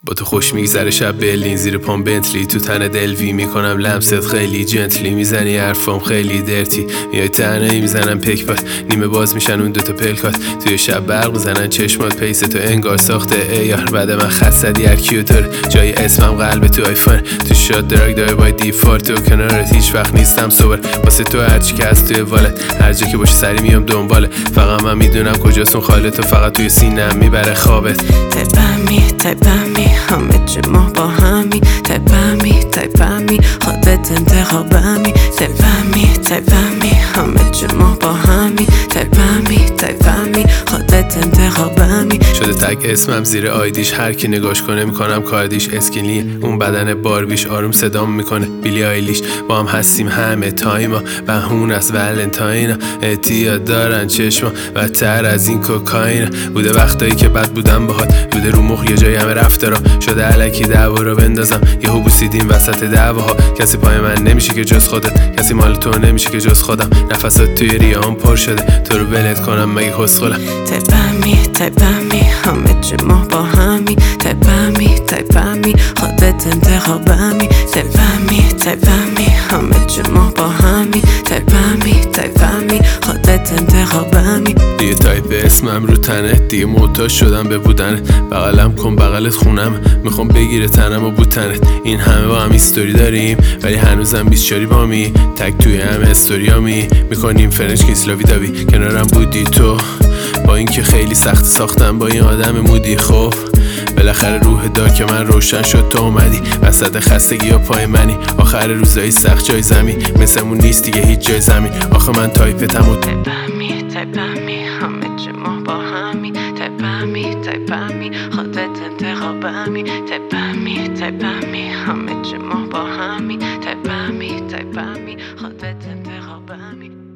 با تو خوش میگذره شب برلین زیر پام بنتلی تو تن دلوی میکنم لمست خیلی جنتلی میزنی حرفام خیلی درتی میای تنهایی میزنم پکپات نیمه باز میشن اون دوتا پلکات توی شب برق میزنن چشمات پیس تو انگار ساخته ای یار بعد من خط زدی هر کیو داره جای اسمم قلب تو آیفون تو شاد دراگ داره بای دیفالت و کنارت هیچ وقت نیستم صبر واسه تو هرچی که از توی والت هر جا که باشی سری میام دنباله فقط من میدونم کجاست اون خالت و فقط توی سینم میبره خوابت تایپمی همه جمع با همی تایپمی خودت انتخابمی تایپمی همه جمع با همی تایپمی خودت انتخابمی شده تک اسمم زیر آیدیش هر کی نگاش کنه میکنم کاردیش اسکینلی اون بدن باربیش آروم صدام میکنه بیلی آیلیش با هم هستیم همه تایما بهون از ولنتاینا اعتیاد دارن چشما بدتر از این کوکائین بوده وقتایی که بد بودم باهات بوده رو مخ یه جایی همه رفته را شده الکی دعوا رو بندازم یهو بوسیدیم وسط دعواها کسی پای من نمیشه که جز خودت کسی مال تو نمیشه که جز خودم نفسات توی ریام پر شده تو رو ولت کنم مگه کسخلم تایپمی همه جمع با همی تایپمی خودت انتخابمی تایپمی همه جمع با همی تایپمی خودت انتخابمی دیگه تایپ اسمم رو تنه دیگه محتاج شدم به بودنت بغلم کن بغلت خونم میخوام بگیره تنم و بوتنت این همه با هم استوری داریم ولی هنوزم 24 بامی تک توی همه استوریامی میکنیم فرنش کیسلاوی داوی کنارم بودی تو با اینکه خیلی سخت ساختم با این آدم مودی خب بالاخره روح دار که من روشن شد تو اومدی وسط خستگی یا پای منی آخر روزایی سخت جای زمین مثلمون نیست دیگه هیچ جای زمین آخه من تایپتم و تایپمی همه جمع با همی تایپمی خودت انتخابمی تایپمی همه جمع با همی تایپمی خودت انتخابمی